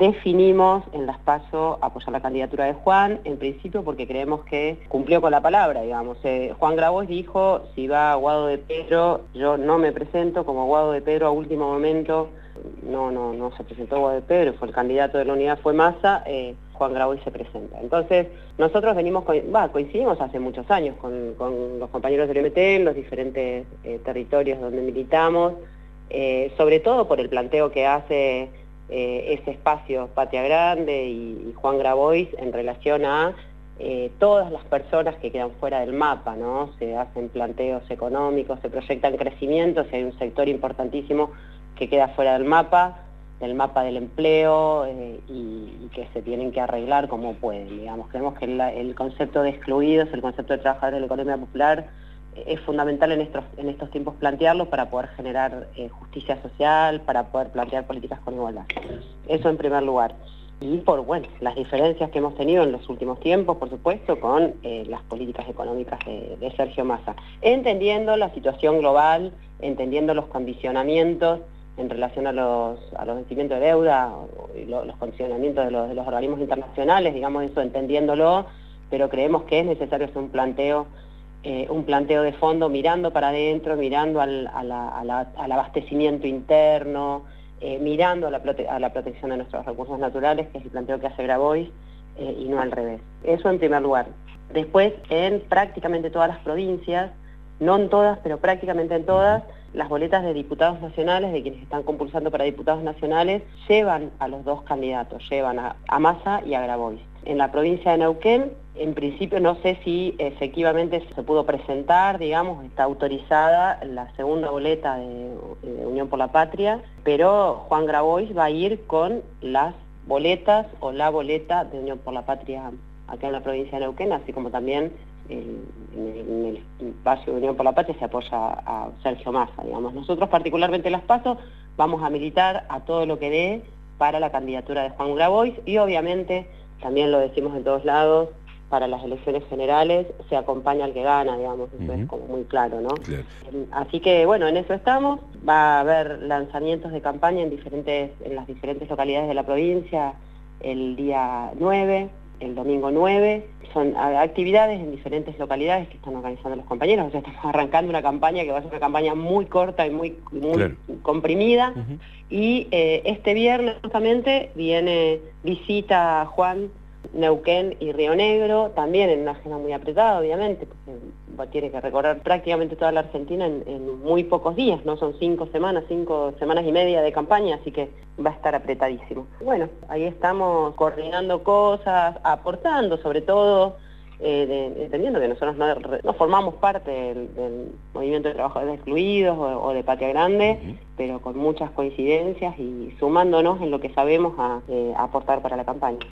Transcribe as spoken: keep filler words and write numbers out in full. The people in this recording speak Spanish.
definimos en las PASO apoyar la candidatura de Juan, en principio porque creemos que cumplió con la palabra, digamos. Eh, Juan Grabois dijo, si va Guado de Pedro, yo no me presento, como Guado de Pedro a último momento, no, no, no se presentó Guado de Pedro, fue el candidato de la unidad, fue Massa, eh, Juan Grabois se presenta. Entonces, nosotros venimos, va, coincidimos hace muchos años con, con los compañeros del M T en los diferentes eh, territorios donde militamos, eh, sobre todo por el planteo que hace eh, ese espacio Patria Grande y, y Juan Grabois en relación a eh, todas las personas que quedan fuera del mapa, ¿no? Se hacen planteos económicos, se proyectan crecimientos y hay un sector importantísimo que queda fuera del mapa, del mapa del empleo eh, y, y que se tienen que arreglar como pueden, digamos. Creemos que la, el concepto de excluidos, el concepto de trabajadores de la economía popular eh, es fundamental en estos, en estos tiempos plantearlo para poder generar eh, justicia social, para poder plantear políticas con igualdad. Eso en primer lugar. Y por, bueno, las diferencias que hemos tenido en los últimos tiempos, por supuesto, con eh, las políticas económicas de, de Sergio Massa. Entendiendo la situación global, entendiendo los condicionamientos en relación a los, a los vencimientos de deuda y lo, los condicionamientos de los, de los organismos internacionales, digamos eso entendiéndolo, pero creemos que es necesario hacer un planteo, eh, un planteo de fondo mirando para adentro, mirando al, a la, a la, al abastecimiento interno, eh, mirando a la, prote a la protección de nuestros recursos naturales, que es el planteo que hace Grabois, eh, y no al revés. Eso en primer lugar. Después, en prácticamente todas las provincias, no en todas, pero prácticamente en todas, las boletas de diputados nacionales, de quienes están compulsando para diputados nacionales, llevan a los dos candidatos, llevan a, a Massa y a Grabois. En la provincia de Neuquén, en principio no sé si efectivamente se pudo presentar, digamos, está autorizada la segunda boleta de, de Unión por la Patria, pero Juan Grabois va a ir con las boletas o la boleta de Unión por la Patria acá en la provincia de Neuquén, así como también En, en el espacio de Unión por la Patria se apoya a Sergio Massa, digamos. Nosotros particularmente las PASO vamos a militar a todo lo que dé para la candidatura de Juan Grabois y obviamente, también lo decimos en todos lados, para las elecciones generales se acompaña al que gana, digamos, eso uh-huh. es como muy claro, ¿no? Claro. Así que bueno, en eso estamos, va a haber lanzamientos de campaña en, diferentes, en las diferentes localidades de la provincia el día nueve, el domingo nueve, son actividades en diferentes localidades que están organizando los compañeros, o sea, estamos arrancando una campaña que va a ser una campaña muy corta y muy, muy claro. comprimida, uh-huh. y eh, este viernes justamente viene visita a Juan, Neuquén y Río Negro, también en una agenda muy apretada, obviamente, porque tiene que recorrer prácticamente toda la Argentina en, en muy pocos días, ¿no? Son cinco semanas, cinco semanas y media de campaña, así que va a estar apretadísimo. Bueno, ahí estamos coordinando cosas, aportando sobre todo, eh, de, entendiendo que nosotros no, no formamos parte del, del movimiento de trabajadores excluidos o, o de Patria Grande, uh-huh. pero con muchas coincidencias y sumándonos en lo que sabemos a, eh, a aportar para la campaña.